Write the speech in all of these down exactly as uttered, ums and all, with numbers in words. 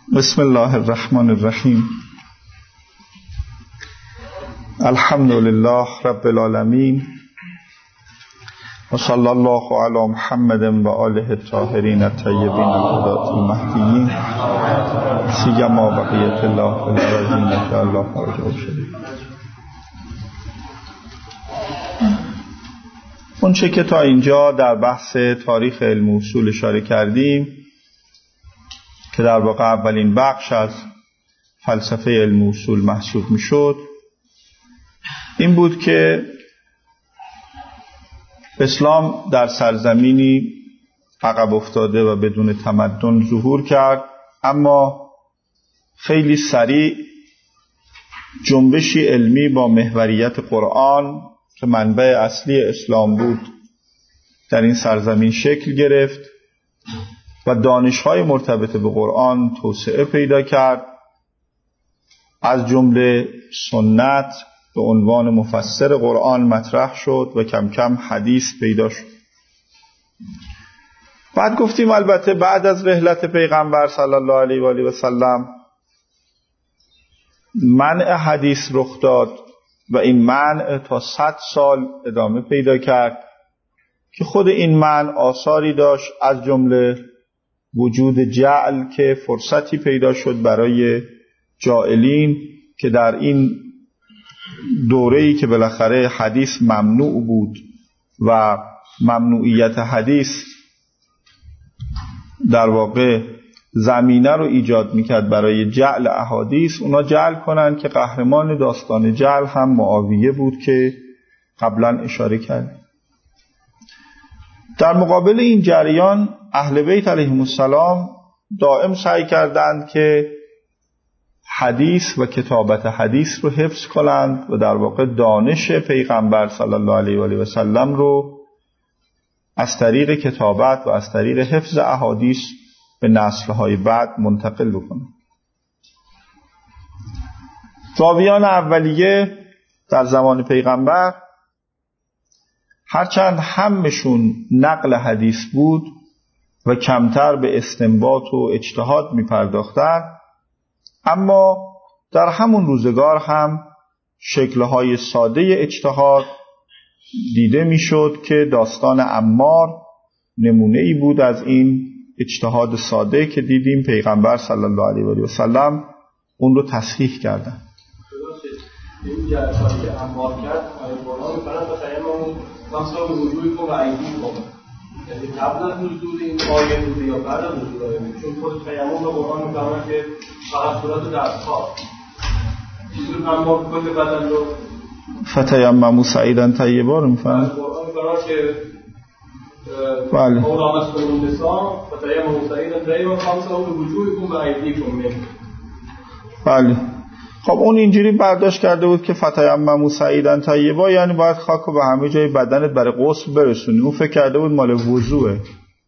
بسم الله الرحمن الرحیم. الحمد لله رب العالمین و صلی الله علی محمد و آله الطاهرین الطیبین الهداة المهدیین سیما بقیة الله فی الارضین که الله فرجه شده. اون چه که تا اینجا در بحث تاریخ علم اصول اشاره کردیم که در واقع اولین بخش از فلسفه علم اصول محسوب می شد، این بود که اسلام در سرزمینی عقب افتاده و بدون تمدن ظهور کرد، اما خیلی سریع جنبشی علمی با محوریت قرآن که منبع اصلی اسلام بود در این سرزمین شکل گرفت و دانش‌های مرتبط به قرآن توسعه پیدا کرد. از جمله سنت به عنوان مفسر قرآن مطرح شد و کم کم حدیث پیدا شد. بعد گفتیم البته بعد از رحلت پیغمبر صلی الله علیه و آله و سلم منع حدیث رخ داد و این منع تا صد سال ادامه پیدا کرد که خود این منع آثاری داشت، از جمله وجود جعل که فرصتی پیدا شد برای جاهلین که در این دوره‌ای که بالاخره حدیث ممنوع بود و ممنوعیت حدیث در واقع زمینه رو ایجاد میکرد برای جعل احادیث، اونا جعل کنن که قهرمان داستان جعل هم معاویه بود که قبلا اشاره کرد. در مقابل این جریان اهل بیت علیهم السلام دائم سعی کردند که حدیث و کتابت حدیث رو حفظ کنند و در واقع دانش پیغمبر صلی الله علیه و آله و سلم رو از طریق کتابت و از طریق حفظ احادیث به نسل‌های بعد منتقل بکنند. راویان اولیه در زمان پیغمبر هرچند همشون نقل حدیث بود و کمتر به استنباط و اجتهاد می پرداختن، اما در همون روزگار هم شکل‌های ساده اجتهاد دیده می شد که داستان عمار نمونه ای بود از این اجتهاد ساده که دیدیم پیغمبر صلی الله علیه و آله و سلم اون رو تصحیح کردن. این جلساتی که عمار کرد آیه قرآن می‌فرماید بخیرمون مقصد وجودی و عیدی کنه، یعنی قبل از نزول این آیه بوده یا بعد از نزول آیه بوده؟ چون خود تیمم به قرآن می‌فرماید که فقط صورت دست‌ها چیزی رو عمار کل بدن رو فتیمموا صعیدا طیبا رو می‌فرماید. قرآن می‌فرماید که بله مولا مسکن النساء فتیمموا صعیدا طیبا فامسحوا بوجوهکم و ایدیکم منه. بله، خب اون اینجوری برداشت کرده بود که فتیمموا صعیدا طیبا یعنی باید خاک رو به همه جای بدنت برای غسل برسونی. اون فکر کرده بود مال وضوئه.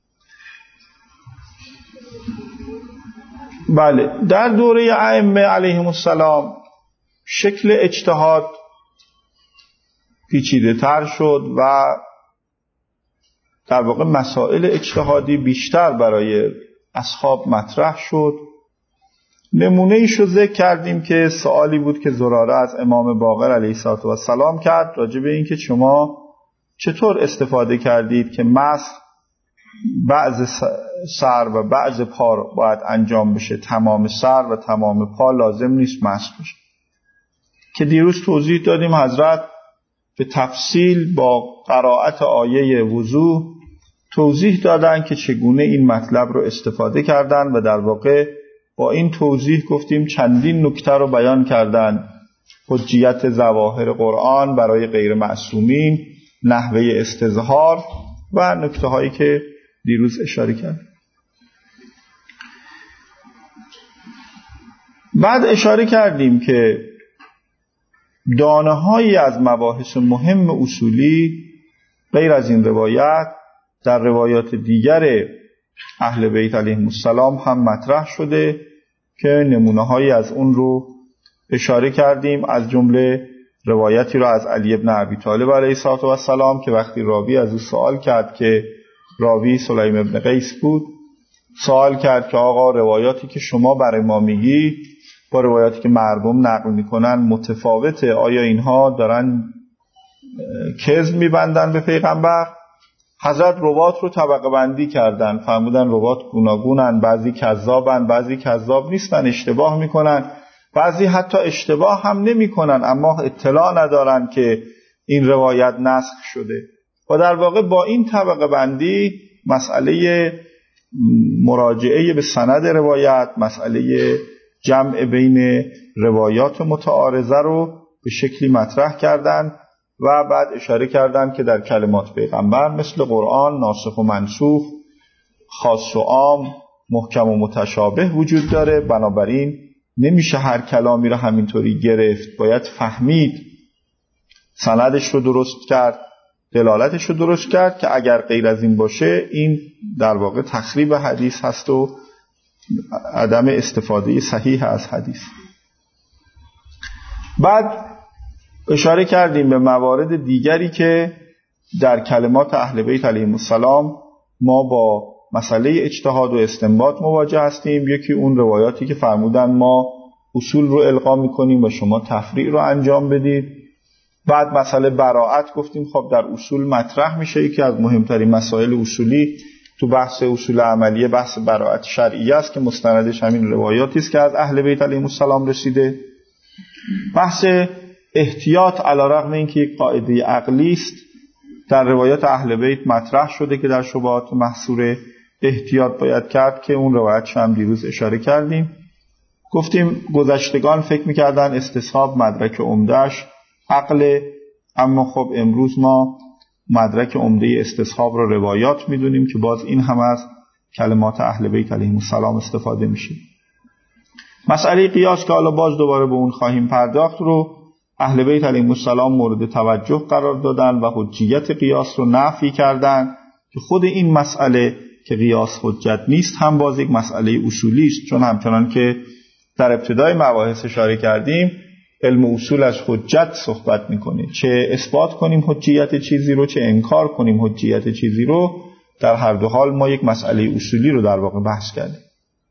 بله، در دوره ائمه علیهم السلام شکل اجتهاد پیچیده تر شد و در واقع مسائل اجتهادی بیشتر برای اصحاب مطرح شد. نمونه ایشو ذکر کردیم که سوالی بود که زراره از امام باقر علیه السلام کرد راجع به این که شما چطور استفاده کردید که مسح بعض سر و بعض پا باید انجام بشه، تمام سر و تمام پا لازم نیست مسح بشه، که دیروز توضیح دادیم حضرت به تفصیل با قرائت آیه وضو توضیح دادن که چگونه این مطلب رو استفاده کردن و در واقع با این توضیح گفتیم چندین نکته رو بیان کردن: حجیت ظواهر قرآن برای غیر معصومین، نحوه استظهار و نکته هایی که دیروز اشاره کرد. بعد اشاره کردیم که دانه هایی از مباحث مهم اصولی غیر از این روایت در روایات دیگر اهل بیت علیهم السلام هم مطرح شده که نمونه هایی از اون رو اشاره کردیم، از جمله روایتی رو از علی ابن ابی طالب علیه السلام که وقتی راوی از او سوال کرد که راوی سلیم ابن قیس بود سوال کرد که آقا روایاتی که شما برای ما میگی با روایاتی که مردم نقل میکنن متفاوته، آیا اینها دارن کذب میبندن به پیغمبر؟ حضرت روات رو طبقه بندی کردن، فرمودن روات گوناگونن، بعضی کذابن، بعضی کذاب نیستن، اشتباه میکنن، بعضی حتی اشتباه هم نمیکنن اما اطلاع ندارن که این روایت نسخ شده. و در واقع با این طبقه بندی مسئله مراجعه به سند روایت، مسئله جمع بین روایات متعارضه رو به شکلی مطرح کردن و بعد اشاره کردن که در کلمات پیغمبر مثل قرآن ناسخ و منسوخ، خاص و عام، محکم و متشابه وجود داره. بنابراین نمیشه هر کلامی رو همینطوری گرفت، باید فهمید، سندش رو درست کرد، دلالتش رو درست کرد که اگر غیر از این باشه این در واقع تخریب حدیث هست و عدم استفاده صحیح از حدیث. بعد اشاره کردیم به موارد دیگری که در کلمات اهل بیت علیهم السلام ما با مسئله اجتهاد و استنباط مواجه هستیم. یکی اون روایاتی که فرمودن ما اصول رو القا میکنیم و شما تفریع رو انجام بدید. بعد مسئله براءت گفتیم خب در اصول مطرح میشه، یکی از مهمترین مسائل اصولی تو بحث اصول عملیه بحث براءت شرعیه است که مستندش همین روایاتی است که از اهل بیت علیهم السلام رسیده. بحث احتیاط علیرغم اینکه یک قاعده عقلی است در روایات اهل بیت مطرح شده که در شبهات محصوره احتیاط باید کرد که اون روایتش هم دیروز اشاره کردیم. گفتیم گذشتگان فکر میکردن استصحاب مدرک عمدهش عقل، اما خب امروز ما مدرک عمده استصحاب رو روایات میدونیم که باز این هم از کلمات اهل بیت علیهم السلام استفاده میشه. مسئله قیاس که حالا باز دوباره به اون خواهیم پرداخت رو اهل بیت علیهم السلام مورد توجه قرار دادن و حجیت قیاس رو نفی کردن که خود این مسئله که قیاس حجت نیست هم باز یک مسئله اصولی است، چون همچنان که در ابتدای مباحث اشاره کردیم علم اصول از حجت صحبت میکنه، چه اثبات کنیم حجیت چیزی رو چه انکار کنیم حجیت چیزی رو، در هر دو حال ما یک مسئله اصولی رو در واقع بحث کردیم.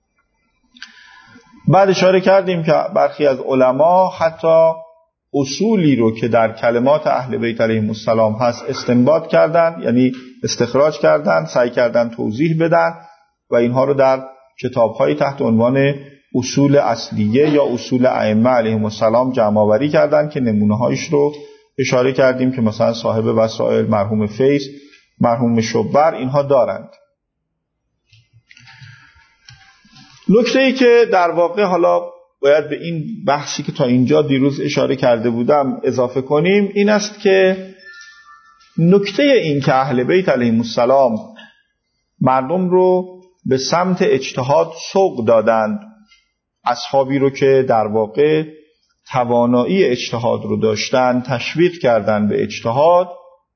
بعد اشاره کردیم که برخی از علما حتی اصولی رو که در کلمات اهل بیت علیهم السلام هست استنباط کردن، یعنی استخراج کردن، سعی کردن توضیح بدن و اینها رو در کتاب‌های تحت عنوان اصول اصلیه یا اصول ائمه علیهم السلام جمع آوری کردن که نمونه‌هایش رو اشاره کردیم که مثلا صاحب وسائل، مرحوم فیض، مرحوم شبر اینها دارند. نکته‌ای که در واقع حالا باید به این بحثی که تا اینجا دیروز اشاره کرده بودم اضافه کنیم این است که نکته این که اهل بیت علیهم السلام مردم رو به سمت اجتهاد سوق دادند، اصحابی رو که در واقع توانایی اجتهاد رو داشتن تشویق کردن به اجتهاد،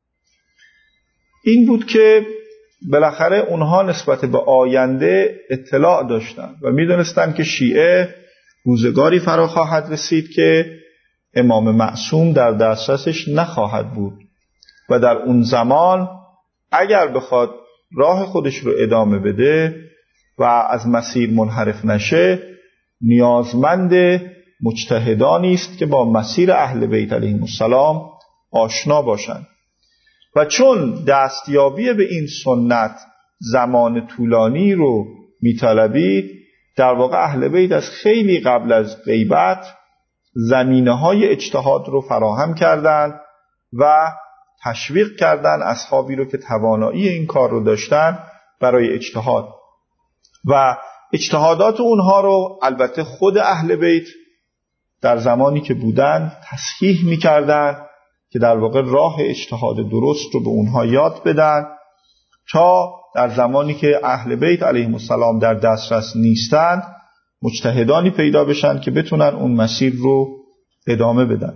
این بود که بالاخره اونها نسبت به آینده اطلاع داشتن و میدونستن که شیعه روزگاری فرا خواهد رسید که امام معصوم در دسترسش نخواهد بود و در اون زمان اگر بخواد راه خودش رو ادامه بده و از مسیر منحرف نشه نیازمند مجتهدانی است که با مسیر اهل بیت علیهم السلام آشنا باشند و چون دستیابی به این سنت زمان طولانی رو میطلبید، در واقع اهل بیت از خیلی قبل از غیبت زمینه‌های اجتهاد رو فراهم کردند و تشویق کردند اصحابی رو که توانایی این کار رو داشتن برای اجتهاد و اجتهادات اونها رو البته خود اهل بیت در زمانی که بودن تصحیح می‌کردند که در واقع راه اجتهاد درست رو به اونها یاد بدن تا در زمانی که اهل بیت علیهم السلام در دسترس نیستند مجتهدانی پیدا بشن که بتونن اون مسیر رو ادامه بدن.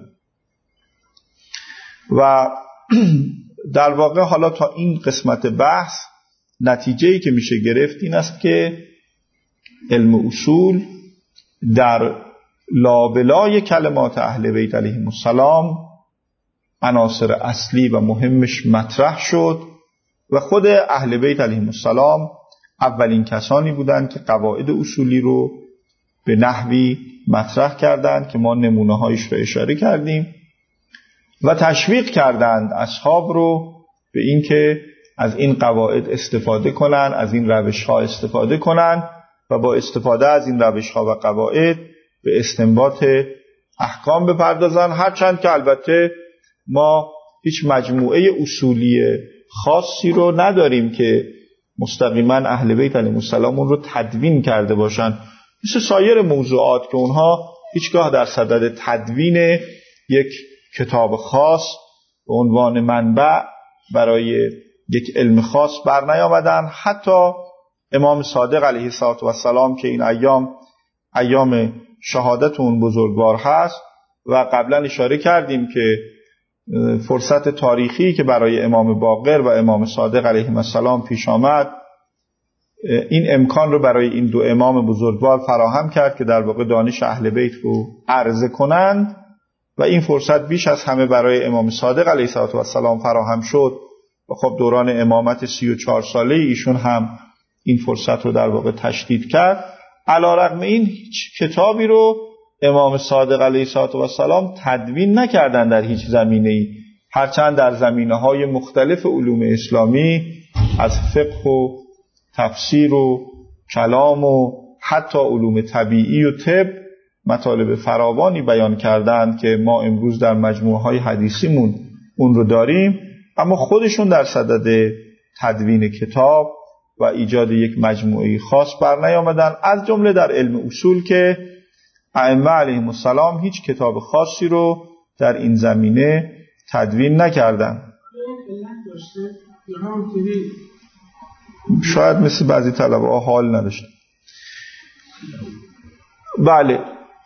و در واقع حالا تا این قسمت بحث نتیجه‌ای که میشه گرفت این است که علم اصول در لابلای کلمات اهل بیت علیهم السلام عناصر اصلی و مهمش مطرح شد و خود اهل بیت علیهم السلام اولین کسانی بودند که قواعد اصولی رو به نحوی مطرح کردند که ما نمونه هایش رو اشاره کردیم و تشویق کردند اصحاب رو به این که از این قواعد استفاده کنن، از این روش ها استفاده کنن و با استفاده از این روش ها و قواعد به استنباط احکام بپردازن. هرچند که البته ما هیچ مجموعه اصولی خاصی رو نداریم که مستقیما اهل بیت علیهم السلام اون رو تدوین کرده باشن، مثل سایر موضوعات که اونها هیچگاه در صدد تدوین یک کتاب خاص به عنوان منبع برای یک علم خاص بر نیامدن. حتی امام صادق علیه السلام که این ایام ایام شهادت اون بزرگوار هست و قبلا اشاره کردیم که فرصت تاریخی که برای امام باقر و امام صادق علیهم السلام پیش آمد این امکان رو برای این دو امام بزرگوار فراهم کرد که در واقع دانش اهل بیت رو عرضه کنند و این فرصت بیش از همه برای امام صادق علیه السلام فراهم شد و خب دوران امامت سی و چهار ساله ایشون هم این فرصت رو در واقع تشدید کرد. علی رغم این هیچ کتابی رو امام صادق علیه السلام تدوین نکردن در هیچ زمینه‌ای، هرچند در زمینه‌های مختلف علوم اسلامی از فقه و تفسیر و کلام و حتی علوم طبیعی و طب مطالب فراوانی بیان کردند که ما امروز در مجموعه‌های حدیثیمون اون رو داریم، اما خودشون در صدد تدوین کتاب و ایجاد یک مجموعه خاص بر نیامدن، از جمله در علم اصول که ائمه علیهم السلام هیچ کتاب خاصی رو در این زمینه تدوین نکردن. شاید مثل بعضی طلبه ها حال نداشت. بله،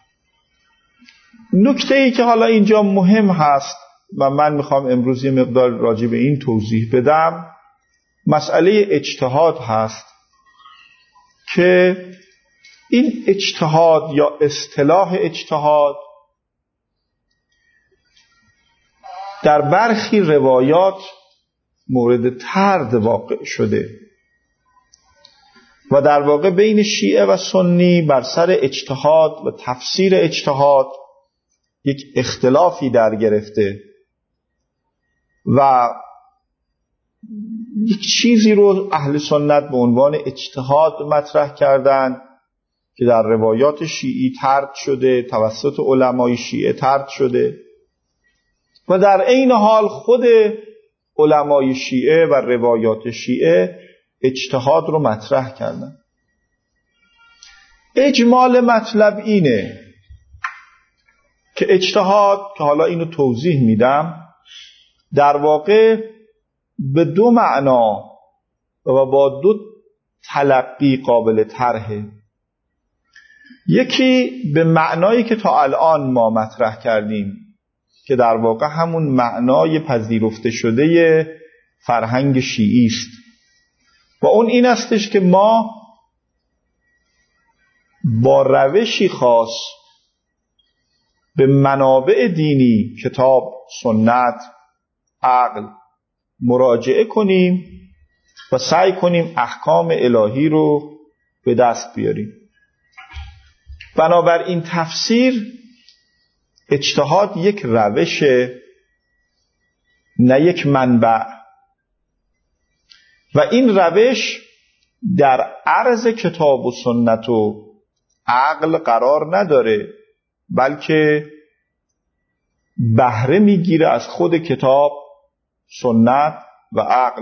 نکته ای که حالا اینجا مهم هست و من میخوام امروز یه مقدار راجع به این توضیح بدم، مسئله اجتهاد هست که این اجتهاد یا اصطلاح اجتهاد در برخی روایات مورد طرد واقع شده و در واقع بین شیعه و سنی بر سر اجتهاد و تفسیر اجتهاد یک اختلافی در گرفته و یک چیزی رو اهل سنت به عنوان اجتهاد مطرح کردن که در روایات شیعی طرد شده، توسط علمای شیعه طرد شده و در عین حال خود علمای شیعه و روایات شیعه اجتهاد رو مطرح کردن. اجمال مطلب اینه که اجتهاد، که حالا اینو توضیح میدم، در واقع به دو معنا و با دو تلقی قابل طرحه. یکی به معنایی که تا الان ما مطرح کردیم که در واقع همون معنای پذیرفته شده فرهنگ شیعی است و اون این استش که ما با روشی خاص به منابع دینی، کتاب، سنت، عقل مراجعه کنیم و سعی کنیم احکام الهی رو به دست بیاریم. بنابراین تفسیر اجتهاد یک روش، نه یک منبع، و این روش در عرض کتاب و سنت و عقل قرار نداره، بلکه بهره میگیره از خود کتاب، سنت و عقل.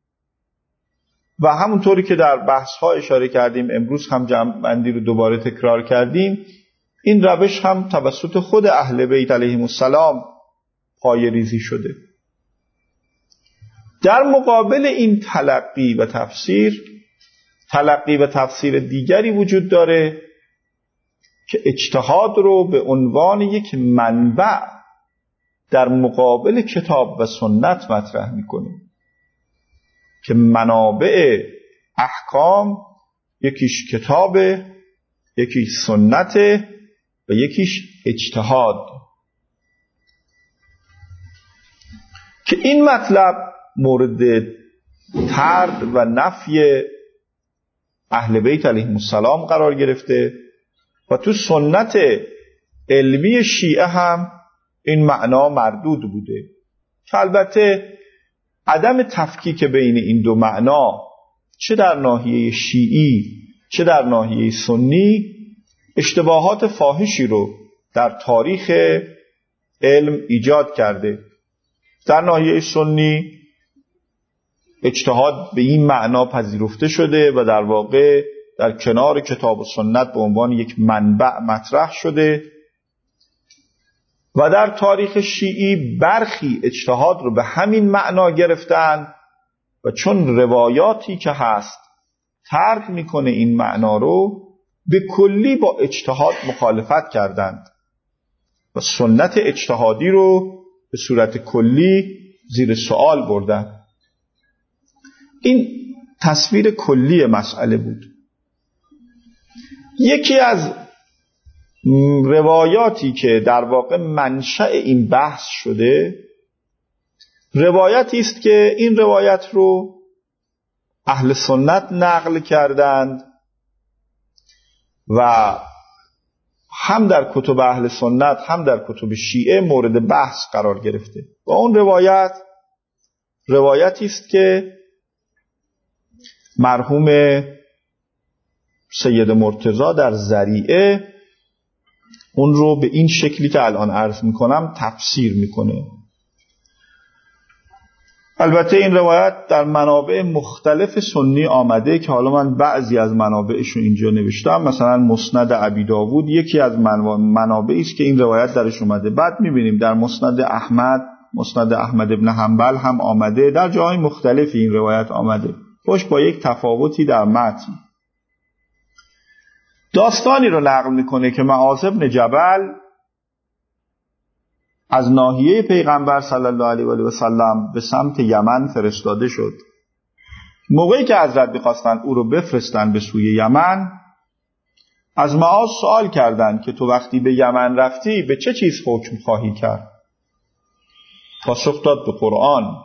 و همونطوری که در بحث ها اشاره کردیم، امروز هم جمع بندی رو دوباره تکرار کردیم، این روش هم توسط خود اهل بیت علیهم السلام پای ریزی شده. در مقابل این تلقی و تفسیر، تلقی و تفسیر دیگری وجود داره که اجتهاد رو به عنوان یک منبع در مقابل کتاب و سنت مطرح میکنیم که منابع احکام یکیش کتابه، یکیش سنته و یکیش اجتهاد. که این مطلب مورد طرد و نفی اهل بیت علیهم السلام قرار گرفته و تو سنت علمی شیعه هم این معنا مردود بوده که البته عدم تفکیک بین این دو معنا چه در ناحیه شیعی چه در ناحیه سنی اشتباهات فاحشی رو در تاریخ علم ایجاد کرده. در ناحیه سنی اجتهاد به این معنا پذیرفته شده و در واقع در کنار کتاب و سنت به عنوان یک منبع مطرح شده و در تاریخ شیعی برخی اجتهاد رو به همین معنا گرفتن و چون روایاتی که هست ترک میکنه این معنا رو، به کلی با اجتهاد مخالفت کردند و سنت اجتهادی رو به صورت کلی زیر سوال بردن. این تصویر کلی مسئله بود. یکی از روایاتی که در واقع منشأ این بحث شده روایتی است که این روایت رو اهل سنت نقل کردند و هم در کتب اهل سنت هم در کتب شیعه مورد بحث قرار گرفته و اون روایت روایتی است که مرحوم سید مرتضی در ذریعه اون رو به این شکلی که الان عرض میکنم تفسیر میکنه. البته این روایت در منابع مختلف سنی آمده که حالا من بعضی از منابعش رو اینجا نوشتم. مثلا مسند ابی داوود یکی از منابعی است که این روایت درش اومده. بعد میبینیم در مسند احمد مسند احمد ابن حنبل هم آمده، در جاهای مختلف این روایت آمده، خوش با یک تفاوتی در متن. داستانی رو نقل میکنه که معاذ بن جبل از ناحیه پیغمبر صلی الله علیه و آله و سلم به سمت یمن فرستاده شد. موقعی که حضرت می‌خواستن او رو بفرستن به سوی یمن، از معاذ سوال کردند که تو وقتی به یمن رفتی به چه چیز حکم خواهی کرد؟ پاسخ داد به قرآن.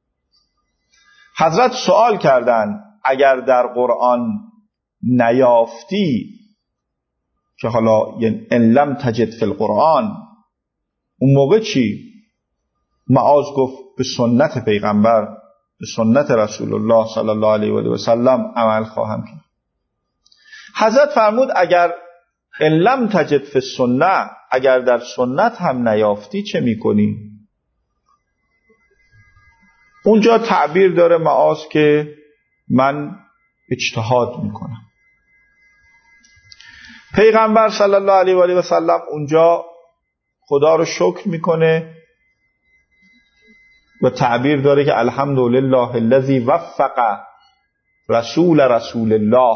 حضرت سوال کردند اگر در قرآن نیافتی، که حالا ان لم تجد فی القرآن، اون موقع چی؟ معاذ گفت به سنت پیغمبر، به سنت رسول الله صلی الله علیه و آله و سلم عمل خواهم کرد. حضرت فرمود اگر ان لم تجد فی السنه، اگر در سنت هم نیافتی چه میکنی؟ اونجا تعبیر داره معاذ که من اجتهاد میکنم. پیغمبر صلی الله علیه و آله و سلم اونجا خدا رو شکر میکنه و تعبیر داره که الحمدلله الذی وفق رسول رسول الله،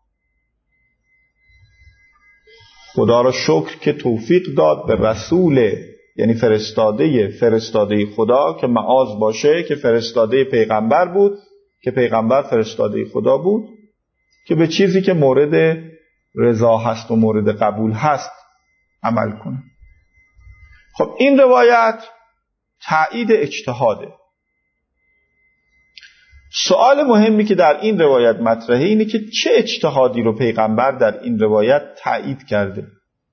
خدا رو شکر که توفیق داد به رسول، یعنی فرستاده فرستاده خدا که معاذ باشه، که فرستاده پیغمبر بود، که پیغمبر فرستاده خدا بود، که به چیزی که مورد رضا هست و مورد قبول هست عمل کنه. خب این روایت تایید اجتهاده. سوال مهمی که در این روایت مطرحه اینه که چه اجتهادی رو پیغمبر در این روایت تایید کرده.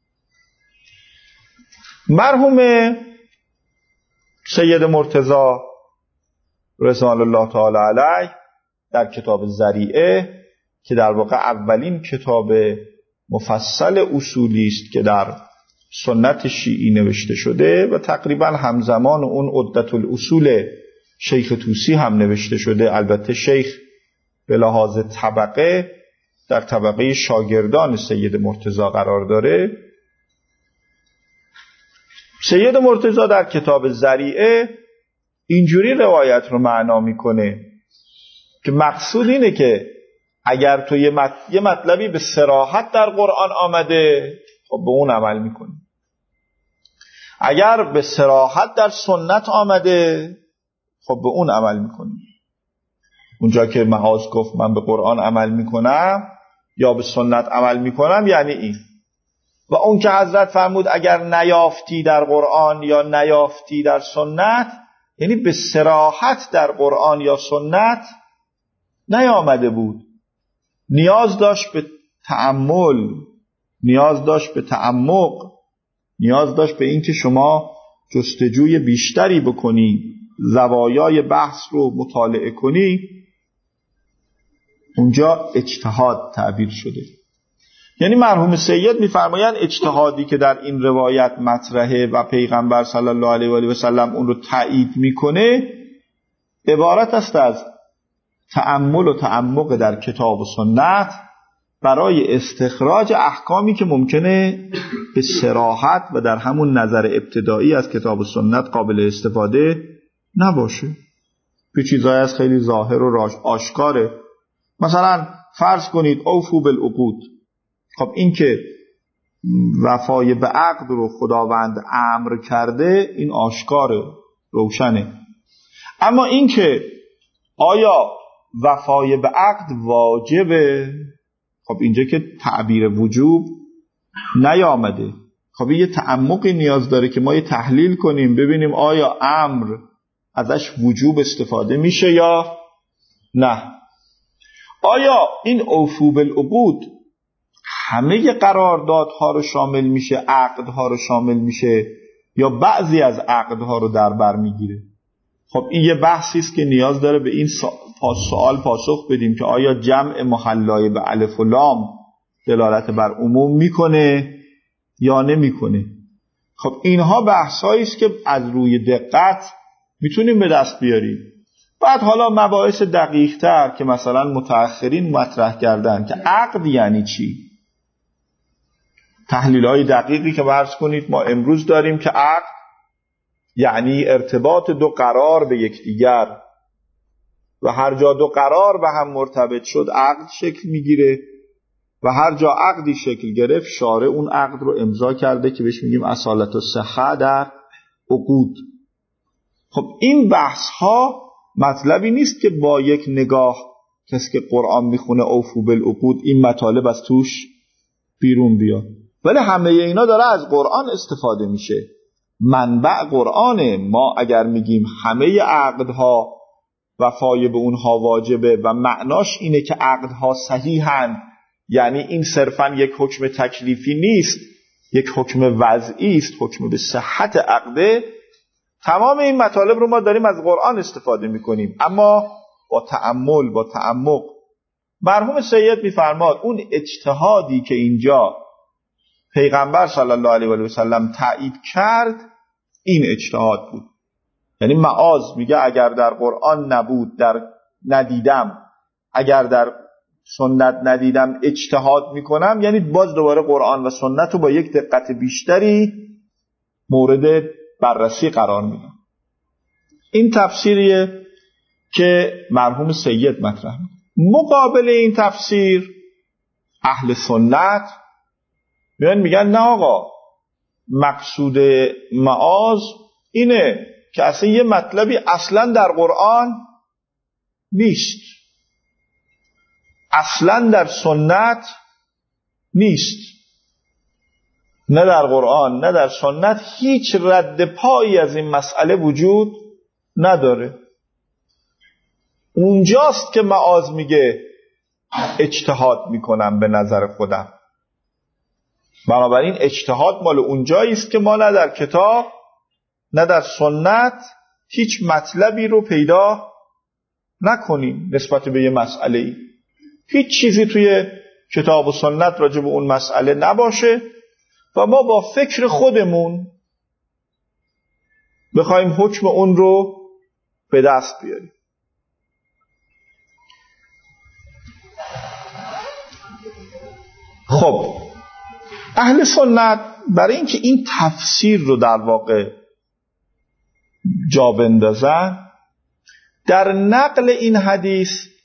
مرحوم سید مرتضی رضوان الله تعالی علیه در کتاب ذریعه که در واقع اولین کتاب مفصل اصولی است که در سنت شیعی نوشته شده و تقریبا همزمان اون عدت الاصول شیخ طوسی هم نوشته شده، البته شیخ به لحاظ طبقه در طبقه شاگردان سید مرتضی قرار داره. سید مرتضی در کتاب ذریعه اینجوری روایت رو معنا میکنه که مقصود اینه که اگر تو یه, مط... یه مطلبی به صراحت در قرآن آمده، خب به اون عمل میکنی. اگر به صراحت در سنت آمده، خب به اون عمل میکنی. اونجا که معاذ گفت من به قرآن عمل میکنم یا به سنت عمل میکنم یعنی این. و اون که حضرت فرمود اگر نیافتی در قرآن یا نیافتی در سنت، یعنی به صراحت در قرآن یا سنت نیامده بود، نیاز داشت به تأمل، نیاز داشت به تعمق، نیاز داشت به این که شما جستجوی بیشتری بکنی، زوایای بحث رو مطالعه کنی. اونجا اجتهاد تعبیر شده. یعنی مرحوم سید می‌فرمایند اجتهادی که در این روایت مطرحه و پیغمبر صلی الله علیه و آله و سلم اون رو تایید میکنه، عبارت است از تأمل و تعمق در کتاب و سنت برای استخراج احکامی که ممکنه به صراحت و در همون نظر ابتدایی از کتاب و سنت قابل استفاده نباشه. به چیزایی از خیلی ظاهر و آشکاره. مثلا فرض کنید اوفو بالعقود. خب این که وفای به عقد رو خداوند امر کرده، این آشکاره، روشنه. اما این که آیا وفای به عقد واجبه، خب اینجا که تعبیر وجوب نیامده. خب یه تعمقی نیاز داره که ما یه تحلیل کنیم ببینیم آیا امر ازش وجوب استفاده میشه یا نه. آیا این اوفو بالعقود همه قراردادها رو شامل میشه، عقدها رو شامل میشه، یا بعضی از عقدها رو در بر میگیره؟ خب این یه بحثی است که نیاز داره به این سوال پاسخ بدیم که آیا جمع محلای به الف و لام دلالت بر عموم میکنه یا نمیکنه. خب اینها بحثایی است که از روی دقت میتونیم به دست بیاریم. بعد حالا مباحث دقیق‌تر که مثلا متأخرین مطرح کردن که عقد یعنی چی، تحلیل‌های دقیقی که فرض کنید ما امروز داریم که عقد یعنی ارتباط دو قرار به یکدیگر و هر جا دو قرار به هم مرتبط شد عقد شکل میگیره و هر جا عقدی شکل گرفت شارع اون عقد رو امضا کرده که بهش میگیم اصالت الصحه در عقود. خب این بحث ها مطلبی نیست که با یک نگاه کسی که قرآن میخونه اوفو بالعقود این مطالب از توش بیرون بیاد، ولی همه اینا داره از قرآن استفاده میشه، منبع قرآنه. ما اگر میگیم همه عقدها وفای به اونها واجبه و معناش اینه که عقدها صحیحن، یعنی این صرفا یک حکم تکلیفی نیست، یک حکم وضعی است، حکم به صحت عقده. تمام این مطالب رو ما داریم از قرآن استفاده میکنیم، اما با تأمل، با تعمق. مرحوم سید میفرماد اون اجتهادی که اینجا پیغمبر صلی الله علیه و آله و سلم تایید کرد این اجتهاد بود. یعنی معاذ میگه اگر در قرآن نبود، در ندیدم، اگر در سنت ندیدم اجتهاد میکنم، یعنی باز دوباره قرآن و سنت رو با یک دقت بیشتری مورد بررسی قرار میدم. این تفسیریه که مرحوم سید مطرح میکنه. مقابل این تفسیر اهل سنت میان میگن نه آقا، مقصود معاذ اینه که اصلا یه مطلبی اصلا در قرآن نیست، اصلا در سنت نیست، نه در قرآن نه در سنت هیچ رد پایی از این مسئله وجود نداره. اونجاست که معاذ میگه اجتهاد میکنم به نظر خودم. بنابراین اجتهاد مال اونجایی است که ما نه در کتاب نه در سنت هیچ مطلبی رو پیدا نکنیم نسبت به یه مسئله ای، هیچ چیزی توی کتاب و سنت راجع به اون مسئله نباشه و ما با فکر خودمون بخوایم حکم اون رو به دست بیاریم. خب اهل سنت برای اینکه این تفسیر رو در واقع جا بندازن، در نقل این حدیث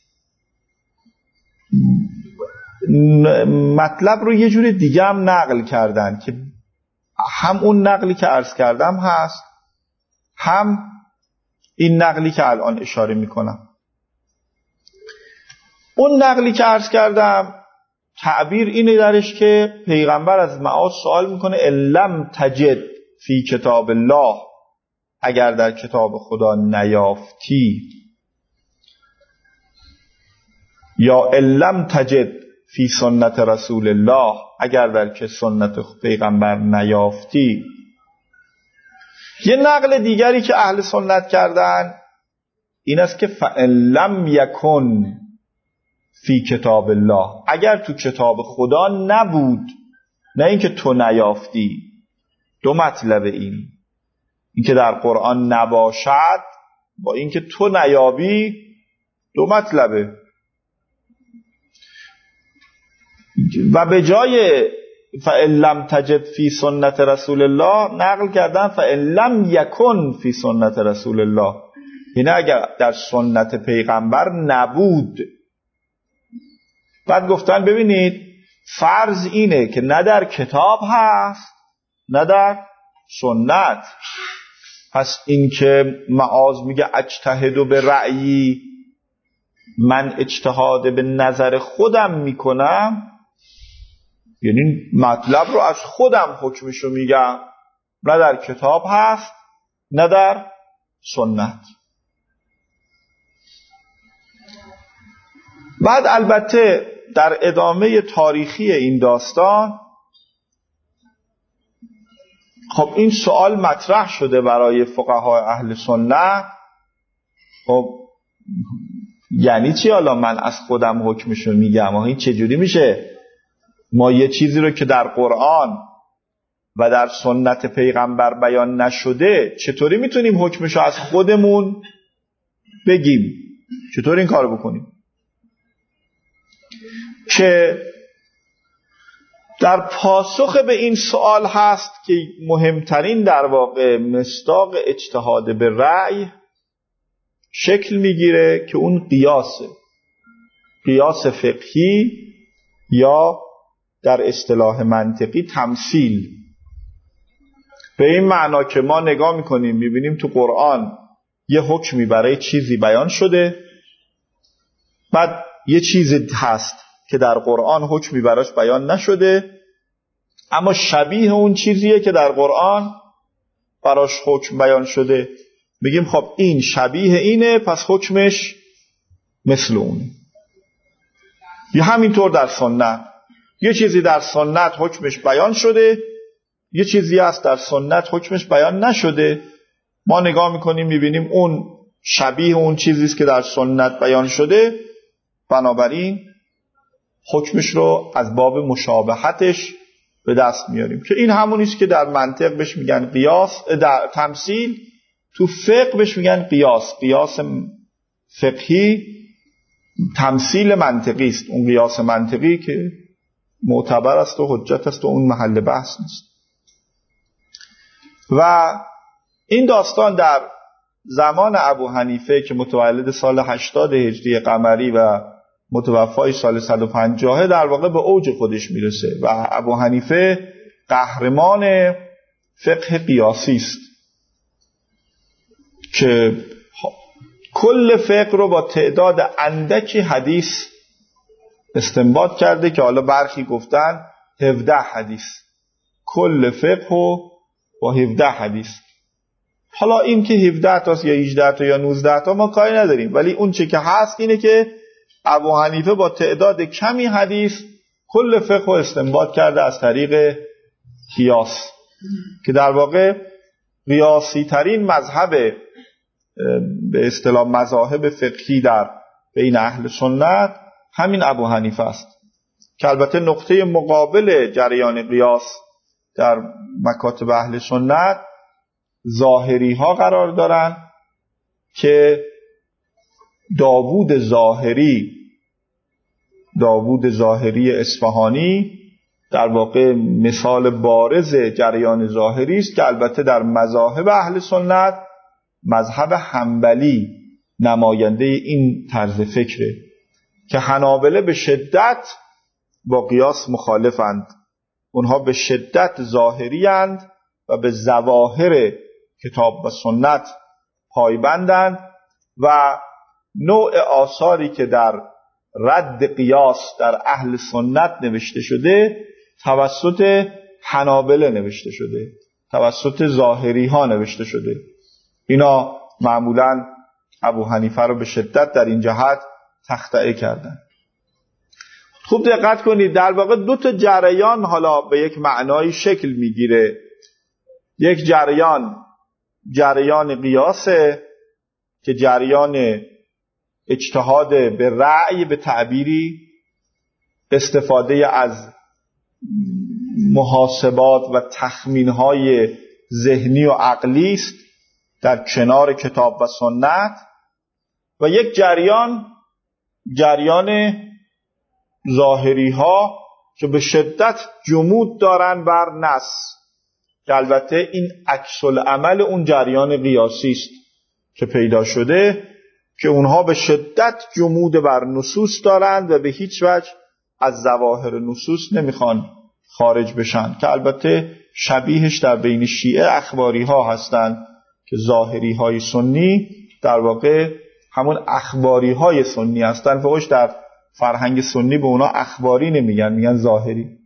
مطلب رو یه جور دیگه هم نقل کردن که هم اون نقلی که عرض کردم هست، هم این نقلی که الان اشاره میکنم. اون نقلی که عرض کردم تعبیر اینه درش که پیغمبر از معاذ سوال میکنه لم تجد فی کتاب الله، اگر در کتاب خدا نیافتی یا علم تجد فی سنت رسول الله، اگر در که سنت پیغمبر نیافتی. یه نقل دیگری که اهل سنت کردن این است که فَإِن لَمْ یکن فی کتاب الله، اگر تو کتاب خدا نبود، نه اینکه تو نیافتی. دو مطلب این، اینکه در قرآن نباشد با اینکه تو نیابی، دو مطلبه. و به جای فَإِن لَمْ تجد فی سنت رسول الله نقل کردن فَإِن لَمْ یکن فی سنت رسول الله، یعنی اگر در سنت پیغمبر نبود. بعد گفتن ببینید فرض اینه که نه در کتاب هست نه در سنت. پس این که معاذ میگه اجتهد به رأیی، من اجتهاد به نظر خودم میکنم، یعنی مطلب رو از خودم حکمشو میگم، نه در کتاب هست نه در سنت. بعد البته در ادامه تاریخی این داستان خب این سوال مطرح شده برای فقهای اهل سنت، خب یعنی چی حالا من از خودم حکمشو میگم؟ این چجوری میشه ما یه چیزی رو که در قرآن و در سنت پیغمبر بیان نشده چطوری میتونیم حکمشو از خودمون بگیم؟ چطور این کارو بکنیم؟ که در پاسخ به این سوال هست که مهمترین در واقع مصداق اجتهاد به رأی شکل میگیره که اون قیاسه، قیاس فقهی یا در اصطلاح منطقی تمثیل. به این معنا که ما نگاه میکنیم میبینیم تو قرآن یه حکمی برای چیزی بیان شده، بعد یه چیزی هست که در قرآن حکمی براش بیان نشده اما شبیه اون چیزیه که در قرآن براش حکم بیان شده. بگیم خب این شبیه اینه پس حکمش مثل اونه. یا همینطور در سنت، یه چیزی در سنت حکمش بیان شده، یه چیزی هست در سنت حکمش بیان نشده. ما نگاه میکنیم میبینیم اون شبیه اون چیزیست که در سنت بیان شده، بنابراین حکمش رو از باب مشابهتش به دست میاریم که این همونیست که در منطق بهش میگن قیاس، در تمثیل تو فقه بهش میگن قیاس. قیاس فقهی تمثیل منطقی است، اون قیاس منطقی که معتبر است و حجت است و اون محل بحث نیست. و این داستان در زمان ابو حنیفه که متولد سال هشتاد هجری قمری و متوفای سال صد و پنجاه در واقع به اوج خودش میرسه و ابو حنیفه قهرمان فقه قیاسی است که کل فقه رو با تعداد اندکی حدیث استنباط کرده که حالا برخی گفتن هفده حدیث، کل فقه رو با هفده حدیث. حالا این که هفده تاست یا هجده تا یا نوزده تا ما کاری نداریم، ولی اون چه که هست اینه که ابو حنیفه با تعداد کمی حدیث کل فقه رو استنباط کرده از طریق قیاس که در واقع قیاسی ترین مذهب به اصطلاح مذاهب فقهی در بین اهل سنت همین ابو حنیفه است که البته نقطه مقابل جریان قیاس در مکاتب اهل سنت ظاهری ها قرار دارن که داوود ظاهری داوود ظاهری اصفهانی در واقع مثال بارز جریان ظاهری است که البته در مذاهب اهل سنت مذهب حنبلی نماینده این طرز فکره که حنابله به شدت با قیاس مخالفند. اونها به شدت ظاهری اند و به ظواهر کتاب و سنت پایبندند و نوع آثاری که در رد قیاس در اهل سنت نوشته شده توسط حنابله نوشته شده، توسط ظاهری ها نوشته شده. اینا معمولاً ابو حنیفه رو به شدت در این جهت تخطئه کردن. خوب دقت کنید، در واقع دو تا جریان حالا به یک معنای شکل میگیره. یک جریان جریان قیاسه که جریان اجتهاد به رأی، به تعبیری استفاده از محاسبات و تخمین‌های ذهنی و عقلی است در کنار کتاب و سنت. و یک جریان جریان ظاهری ها که به شدت جمود دارن بر نص، که البته این عکس العمل اون جریان قیاسی است که پیدا شده، که اونها به شدت جمود بر نصوص دارند و به هیچ وجه از ظواهر نصوص نمیخوان خارج بشن، که البته شبیهش در بین شیعه اخباری ها هستند که ظاهری های سنی در واقع همون اخباری های سنی هستند. فقطش در فرهنگ سنی به اونا اخباری نمیگن، میگن ظاهری.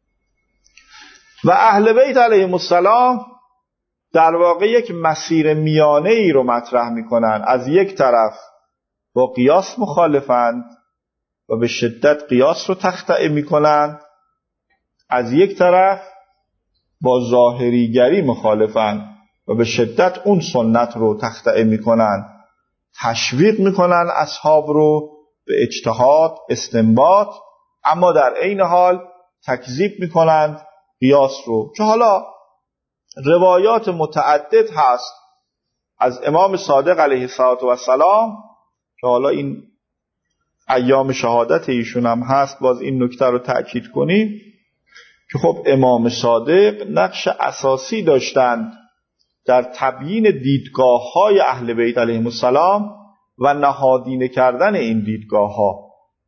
و اهل بیت علیهم السلام در واقع یک مسیر میانه ای رو مطرح میکنن. از یک طرف با قیاس مخالفند و به شدت قیاس رو تخطئه میکنن، از یک طرف با ظاهریگری مخالفند و به شدت اون سنت رو تخطئه میکنن، تشویق میکنن اصحاب رو به اجتهاد، استنباط، اما در عین حال تکذیب میکنند قیاس رو. که حالا روایات متعدد هست از امام صادق علیه السلام که حالا این ایام شهادت ایشون هم هست، باز این نکته رو تأکید کنیم که خب امام صادق نقش اساسی داشتند در تبیین دیدگاه‌های اهل بیت علیهم السلام و نهادینه کردن این دیدگاه‌ها.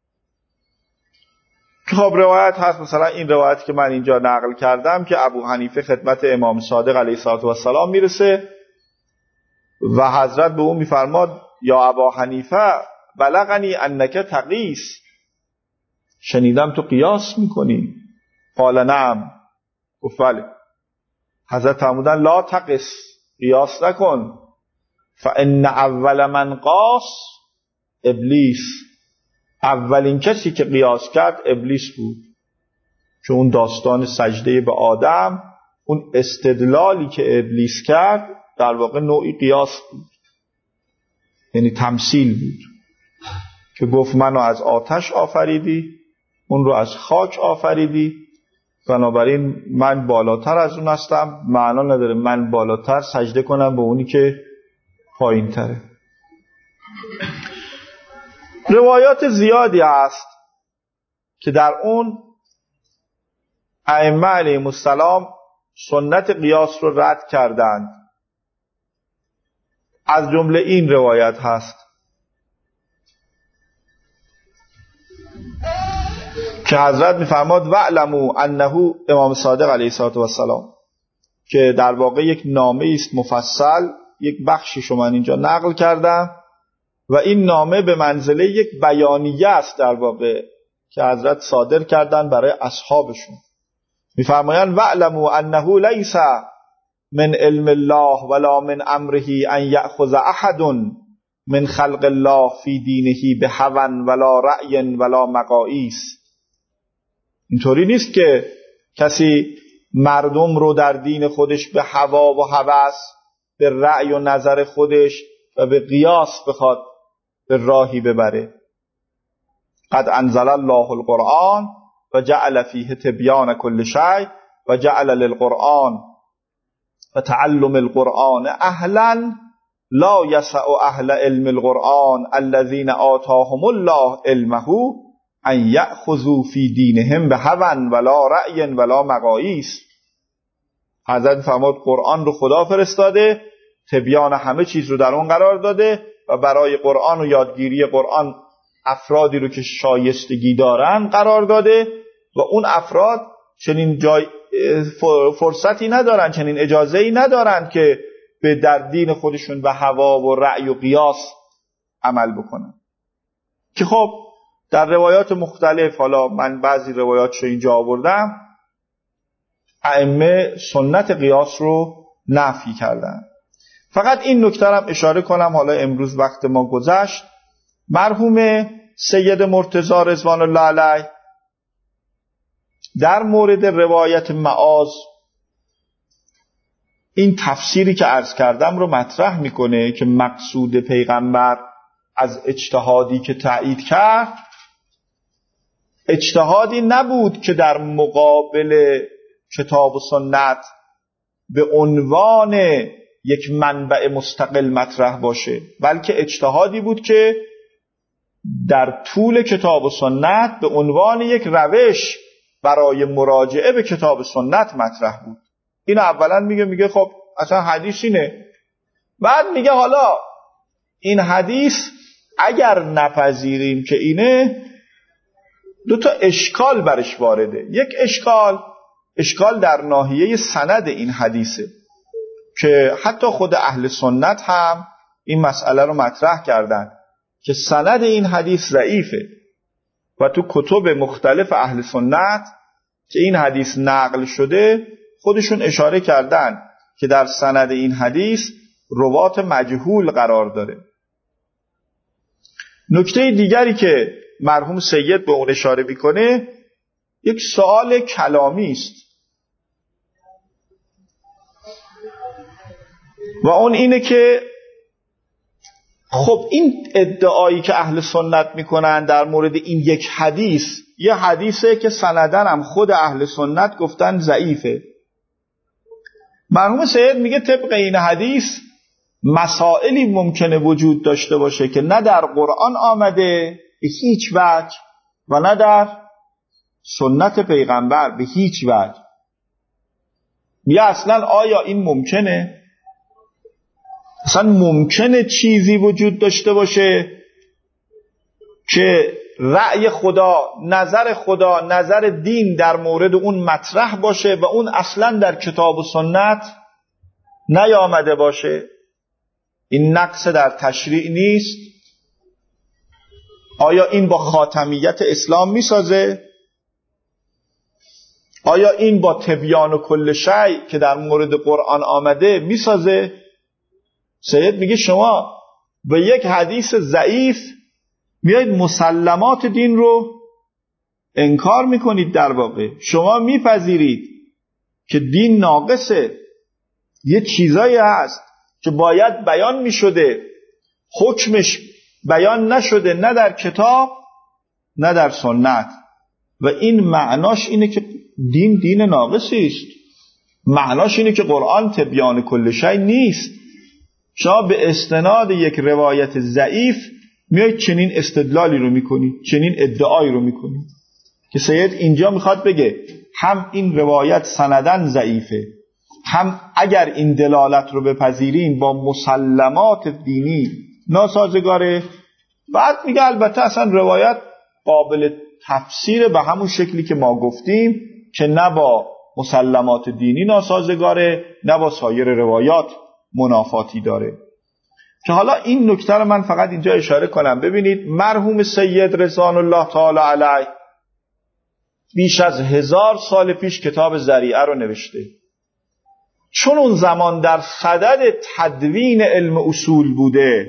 خب روایت هست، مثلا این روایت که من اینجا نقل کردم که ابو حنیفه خدمت امام صادق علیه السلام میرسه و حضرت به او میفرماد یا ابا حنیفه بلغنی انک تقیس، شنیدم تو قیاس میکنی. قال نعم، گفت بله. حضرت فرمودن لا تقس، قیاس نکن، فان اول من قاس ابلیس، اولین کسی که قیاس کرد ابلیس بود. چون اون داستان سجده به آدم، اون استدلالی که ابلیس کرد در واقع نوعی قیاس بود، یعنی تمثیل بود، که گفت منو از آتش آفریدی، اون رو از خاک آفریدی، بنابراین من بالاتر از اون هستم. معنا نداره من بالاتر سجده کنم به اونی که پایین تره. روایات زیادی هست که در اون ائمه علیهم السلام سنت قیاس رو رد کردند. از جمله این روایت هست که حضرت میفرماد وعلموا انه، امام صادق علیه السلام، که در واقع یک نامه است مفصل، یک بخشی شما اینجا نقل کردم و این نامه به منزله یک بیانیه است در واقع که حضرت صادر کردن برای اصحابشون. میفرمایند وعلموا انه لیس من علم الله ولا من امره ان یأخذ احد من خلق الله فی دینه بهوى ولا رأی ولا مقاییس. اینطوری نیست که کسی مردم رو در دین خودش به هوا و هوس، به رأی و نظر خودش و به قیاس بخواد به راهی ببره. قد انزل الله القرآن و جعل فیه تبیان کل شیء و جعل للقرآن و تعلم القرآن اهلا لا یسع اهل علم القرآن الذین آتاهم الله علمه ان یأخذوا فی دینهم بهوى ولا رأی ولا مقاییس. حضرت فرمود قرآن رو خدا فرستاده، تبیان همه چیز رو در اون قرار داده و برای قرآن و یادگیری قرآن افرادی رو که شایستگی دارن قرار داده و اون افراد چنین جای فرصتی ندارن، چنین اجازه‌ای ندارن که به در دین خودشون به هوا و رأی و قیاس عمل بکنن. که خب در روایات مختلف، حالا من بعضی روایات رو اینجا آوردم، ائمه سنت قیاس رو نفی کردن. فقط این نکته رو اشاره کنم، حالا امروز وقت ما گذشت. مرحوم سید مرتضی رضوان الله علیه در مورد روایت معاذ این تفسیری که عرض کردم رو مطرح میکنه که مقصود پیغمبر از اجتهادی که تایید کرد اجتهادی نبود که در مقابل کتاب و سنت به عنوان یک منبع مستقل مطرح باشه، بلکه اجتهادی بود که در طول کتاب و سنت به عنوان یک روش برای مراجعه به کتاب و سنت مطرح بود. این اولا میگه میگه خب اصلا حدیث اینه، بعد میگه حالا این حدیث اگر نپذیریم که اینه، دو تا اشکال برش وارده. یک اشکال اشکال در ناحیه سند این حدیثه که حتی خود اهل سنت هم این مسئله رو مطرح کردن که سند این حدیث ضعیفه و تو کتب مختلف اهل سنت که این حدیث نقل شده خودشون اشاره کردن که در سند این حدیث روات مجهول قرار داره. نکته دیگری که مرحوم سید به اون اشاره میکنه یک سوال کلامی است و اون اینه که خب این ادعایی که اهل سنت میکنن در مورد این یک حدیث، یه حدیثه که سندن هم خود اهل سنت گفتن ضعیفه. مرحوم سید میگه طبق این حدیث مسائلی ممکنه وجود داشته باشه که نه در قرآن آمده به هیچ وجه و نه در سنت پیغمبر به هیچ وجه. میگه اصلا آیا این ممکنه؟ اصلا ممکنه چیزی وجود داشته باشه که رأی خدا، نظر خدا، نظر دین در مورد اون مطرح باشه و اون اصلا در کتاب و سنت نیامده باشه؟ این نقص در تشریع نیست؟ آیا این با خاتمیت اسلام میسازه؟ آیا این با تبیان و کل شیء که در مورد قرآن آمده میسازه؟ سید میگه شما به یک حدیث ضعیف میایید مسلمات دین رو انکار میکنید. در واقع شما میپذیرید که دین ناقصه، یه چیزایی هست که باید بیان میشده، حکمش بیان نشده نه در کتاب نه در سنت، و این معناش اینه که دین دین ناقصی است. معناش اینه که قرآن تبیان کل شیء نیست. شما به استناد یک روایت ضعیف میایید چنین استدلالی رو میکنید، چنین ادعایی رو میکنید که سید اینجا میخواد بگه هم این روایت سندن ضعیفه، هم اگر این دلالت رو بپذیریم با مسلمات دینی ناسازگاره. بعد میگه البته اصلا روایت قابل تفسیر به همون شکلی که ما گفتیم که نه با مسلمات دینی ناسازگاره نه با سایر روایات منافاتی داره. که حالا این نکته رو من فقط اینجا اشاره کنم. ببینید مرحوم سید رضوان الله تعالی علیه بیش از هزار سال پیش کتاب ذریعه رو نوشته. چون اون زمان در صدد تدوین علم اصول بوده،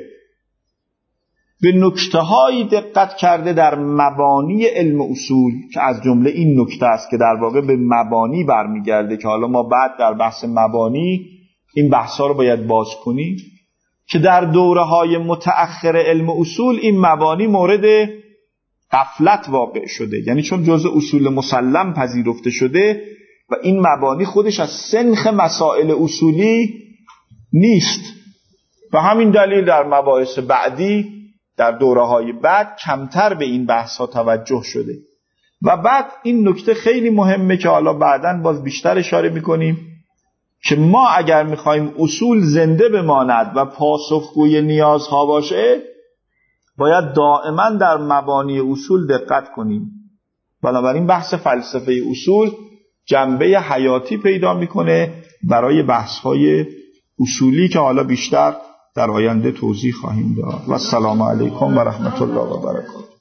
به نکته‌هایی دقت کرده در مبانی علم اصول که از جمله این نکته است که در واقع به مبانی برمیگرده که حالا ما بعد در بحث مبانی این بحثا رو باید باز کنیم، که در دوره‌های متأخر علم اصول این مبانی مورد غفلت واقع شده، یعنی چون جزء اصول مسلم پذیرفته شده و این مبانی خودش از سنخ مسائل اصولی نیست. و همین دلیل در مباحث بعدی در دوره‌های بعد کمتر به این بحث‌ها توجه شده. و بعد این نکته خیلی مهمه که حالا بعداً باز بیشتر اشاره می‌کنیم که ما اگر می‌خوایم اصول زنده بماند و پاسخگوی نیازها باشه، باید دائما در مبانی اصول دقت کنیم. بنابراین بحث فلسفه اصول جنبه حیاتی پیدا میکنه برای بحث‌های اصولی که حالا بیشتر در آینده توضیح خواهیم داد. و السلام علیکم و رحمت الله و برکاته.